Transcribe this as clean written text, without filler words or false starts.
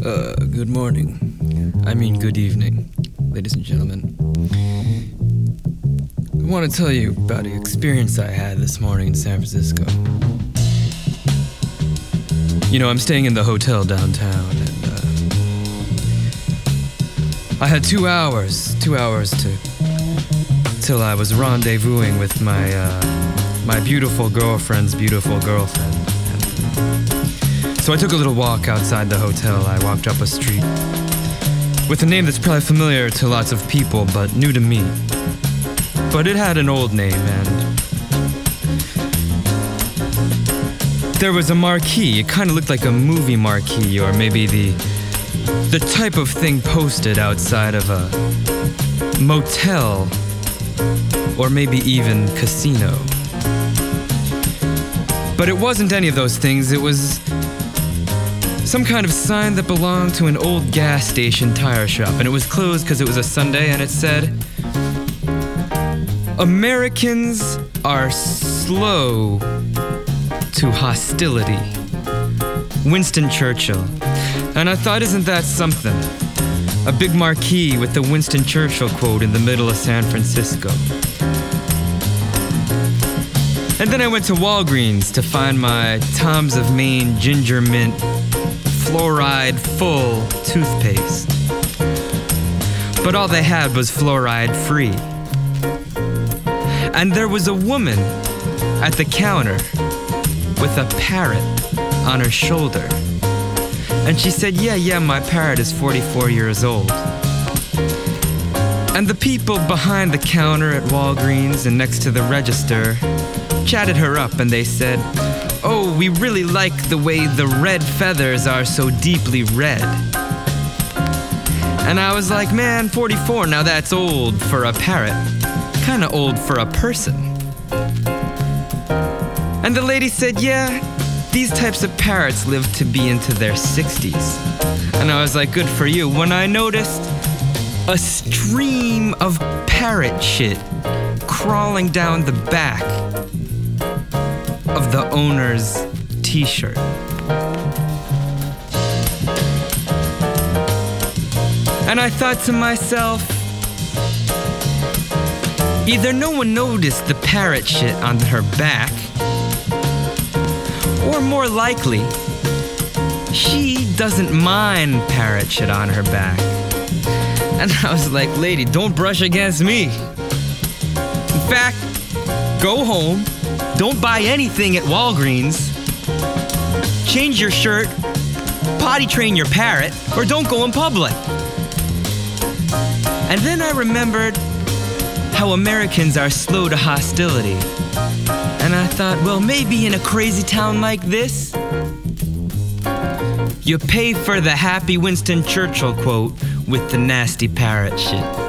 Good morning. I mean, good evening, ladies and gentlemen. I want to tell you about an experience I had this morning in San Francisco. You know, I'm staying in the hotel downtown, and I had 2 hours till I was rendezvousing with my beautiful girlfriend's beautiful girlfriend. So I took a little walk outside the hotel. I walked up a street with a name that's probably familiar to lots of people, but new to me. But it had an old name, and there was a marquee. It kind of looked like a movie marquee, or maybe the type of thing posted outside of a motel, or maybe even casino. But it wasn't any of those things. It was some kind of sign that belonged to an old gas station tire shop, and it was closed because it was a Sunday, and it said, "Americans are slow to hostility. Winston Churchill." And I thought, isn't that something? A big marquee with the Winston Churchill quote in the middle of San Francisco. And then I went to Walgreens to find my Tom's of Maine ginger mint fluoride full toothpaste. But all they had was fluoride free. And there was a woman at the counter with a parrot on her shoulder. And she said, yeah, my parrot is 44 years old. And the people behind the counter at Walgreens and next to the register chatted her up, and they said, "Oh, we really like the way the red feathers are so deeply red." And I was like, man, 44, now that's old for a parrot. Kinda old for a person. And the lady said, yeah, these types of parrots live to be into their 60s. And I was like, good for you. When I noticed a stream of parrot shit crawling down the back of the owner's t-shirt. And I thought to myself, either no one noticed the parrot shit on her back, or more likely, she doesn't mind parrot shit on her back. And I was like, lady, don't brush against me. In fact, go home, don't buy anything at Walgreens, change your shirt, potty train your parrot, or don't go in public. And then I remembered how Americans are slow to hostility. And I thought, well, maybe in a crazy town like this, you pay for the happy Winston Churchill quote with the nasty parrot shit.